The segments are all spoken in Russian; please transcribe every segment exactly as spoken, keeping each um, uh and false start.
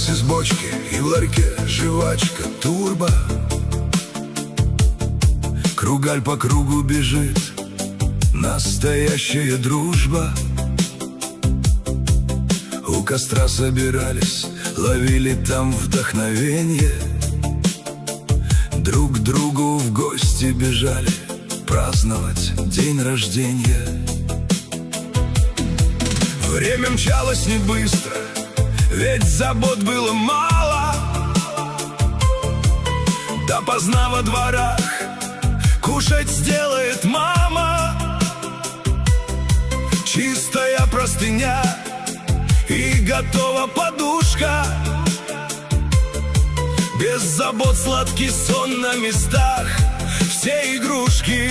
Квас из бочки и в ларьке жвачка турбо. Кругаль по кругу бежит, настоящая дружба. У костра собирались, ловили там вдохновенье. Друг к другу в гости бежали праздновать день рождения. Время мчалось не быстро, ведь забот было мало. Допоздна во дворах кушать сделает мама. Чистая простыня и готова подушка. Без забот сладкий сон на местах, все игрушки.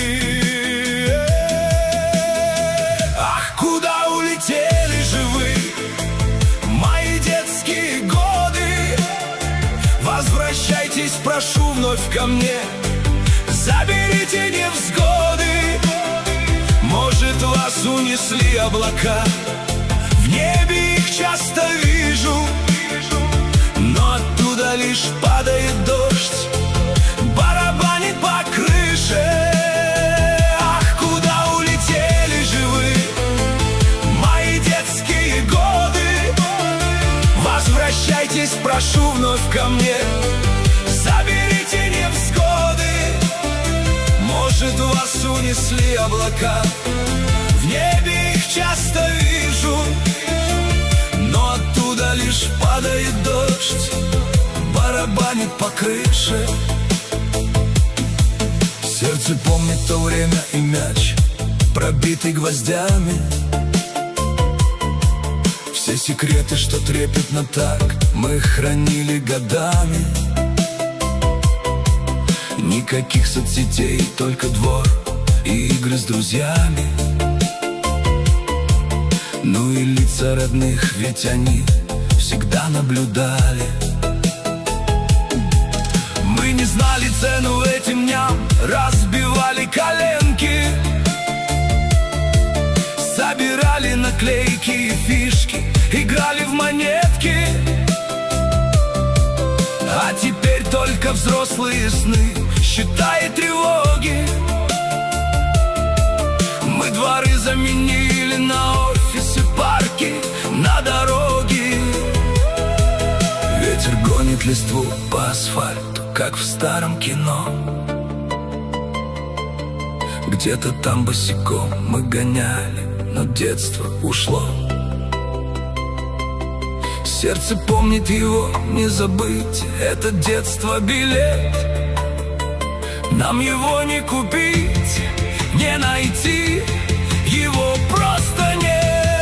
Ах, куда улетели же вы, мои детские годы? Возвращайтесь, прошу, вновь ко мне. Заберите невзгоды. Может, вас унесли облака, в небе их часто вижу, но оттуда лишь падает дождь, барабанит по крыше. Ах, куда улетели же вы, мои детские годы? Возвращайтесь, прошу, вновь ко мне. Заберите невзгоды. Может, вас унесли облака, в небе их часто вижу, но оттуда лишь падает дождь, барабанит по крыше. Сердце помнит то время и мяч, пробитый гвоздями. Все секреты, что трепетно так, мы хранили годами. Никаких соцсетей, только двор и игры с друзьями. Ну и лица родных, ведь они всегда наблюдали. Мы не знали цену этим дням, разбивали коленки, собирали наклейки и фишки, играли в монетки. А теперь только взрослые сны, счета и тревоги. Мы дворы заменили на офисы, парки, на дороги. Ветер гонит листву по асфальту, как в старом кино. Где-то там босиком мы гоняли, но детство ушло. Сердце помнит его, не забыть, это детство билет. Нам его не купить, не найти, его просто нет.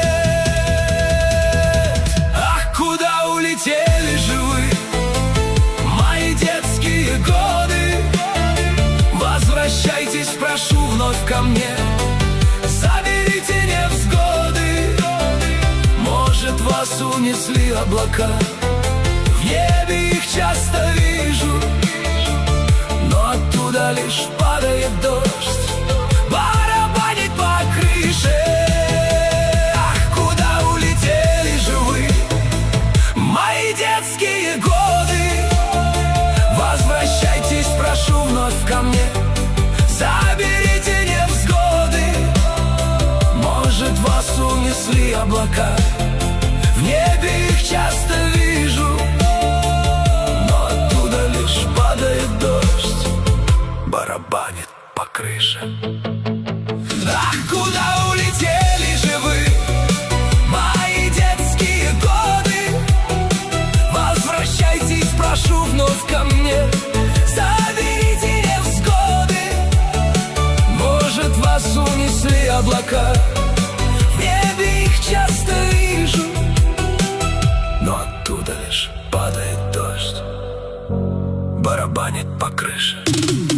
Ах, куда улетели же вы, мои детские годы? Возвращайтесь, прошу, вновь ко мне. Заберите невзгоды. Может, вас унесли облака, в небе их часто вижу, но оттуда лишь падает дождь, барабанит по крыше. Ах, куда улетели же вы, мои детские годы? Возвращайтесь, прошу, вновь ко мне. Заберите невзгоды. Может, вас унесли облака, в небе их часто вижу, но оттуда лишь падает дождь, барабанит по крыше. Ах, куда улетели же вы, мои детские годы? Возвращайтесь, прошу, вновь ко мне. Заберите невзгоды. Может, вас унесли облака, в небе их часто вижу, но оттуда лишь падает дождь, барабанит по крыше.